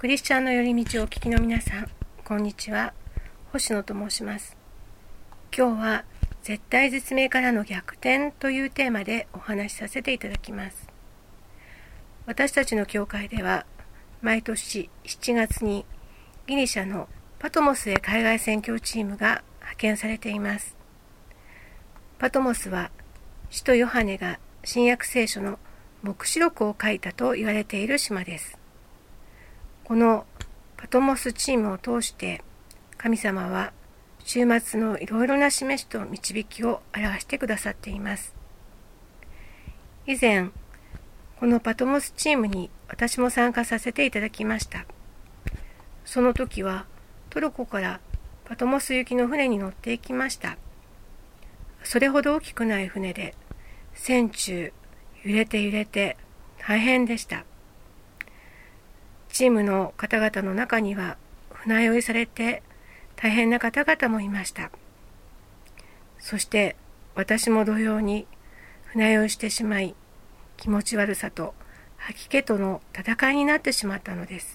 クリスチャンの寄り道をお聞きの皆さん、こんにちは。星野と申します。今日は絶対絶命からの逆転というテーマでお話しさせていただきます。私たちの教会では毎年7月にギリシャのパトモスへ海外宣教チームが派遣されています。パトモスは使徒ヨハネが新約聖書の黙示録を書いたと言われている島です。このパトモスチームを通して神様は終末のいろいろな示しと導きを表してくださっています。以前、このパトモスチームに私も参加させていただきました。その時はトルコからパトモス行きの船に乗っていきました。それほど大きくない船で、船中揺れて大変でした。チームの方々の中には船酔いされて大変な方々もいました。そして私も同様に船酔いしてしまい、気持ち悪さと吐き気との戦いになってしまったのです。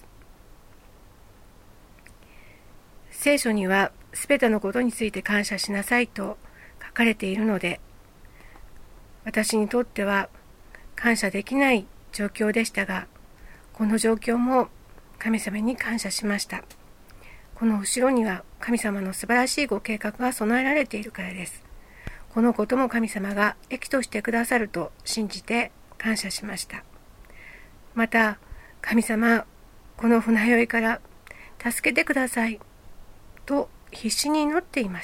聖書にはすべてのことについて感謝しなさいと書かれているので、私にとっては感謝できない状況でしたが、この状況も神様に感謝しました。この後ろには神様の素晴らしいご計画が備えられているからです。このことも神様が益としてくださると信じて感謝しました。また、神様、この船酔いから助けてくださいと必死に祈っていました。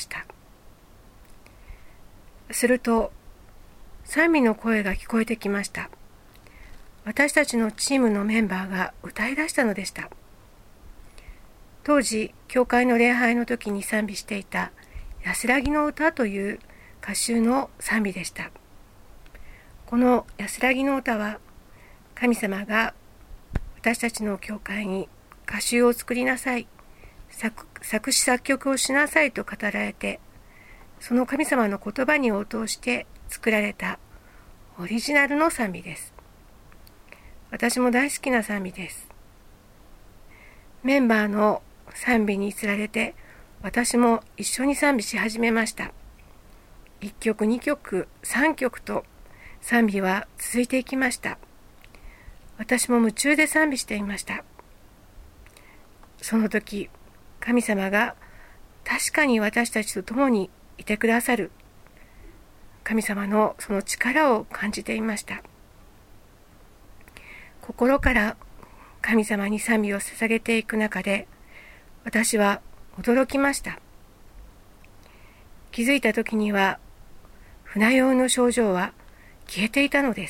すると、賛美の声が聞こえてきました。私たちのチームのメンバーが歌い出したのでした。当時、教会の礼拝の時に賛美していた安らぎの歌という歌集の賛美でした。この安らぎの歌は、神様が私たちの教会に歌集を作りなさい、作詞作曲をしなさいと語られて、その神様の言葉に応答して作られたオリジナルの賛美です。私も大好きな賛美です。メンバーの賛美につられて、私も一緒に賛美し始めました。1曲、2曲、3曲と賛美は続いていきました。私も夢中で賛美していました。その時、神様が確かに私たちと共にいてくださる、神様のその力を感じていました。心から神様に賛美を捧げていく中で、私は驚きました。気づいた時には、船酔いの症状は消えていたのです。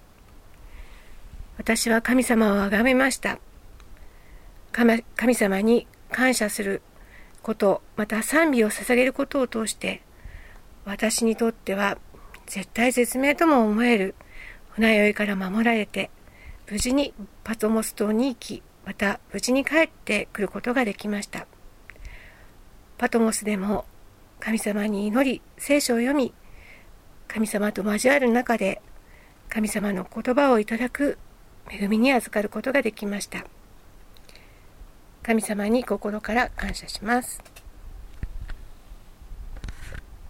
私は神様をあがめました。神様に感謝すること、また賛美を捧げることを通して、私にとっては絶対絶命とも思える船酔いから守られて、無事にパトモス島に行き、また無事に帰ってくることができました。パトモスでも神様に祈り、聖書を読み、神様と交わる中で神様の言葉をいただく恵みに預かることができました。神様に心から感謝します。